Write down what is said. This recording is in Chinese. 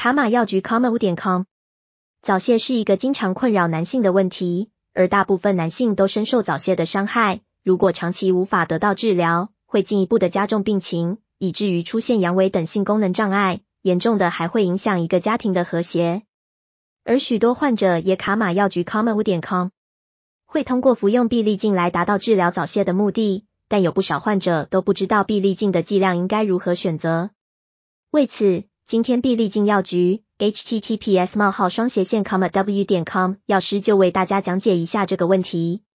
卡玛药局 comau.com。 早泄是一个经常困扰男性的问题，而大部分男性都深受早泄的伤害，如果长期无法得到治疗，会进一步的加重病情，以至于出现阳痿等性功能障碍，严重的还会影响一个家庭的和谐。而许多患者也卡玛药局 comau.com 会通过服用必利净来达到治疗早泄的目的，但有不少患者都不知道必利净的剂量应该如何选择。为此，今天必利净药局 https://comau.com 药师就为大家讲解一下这个问题。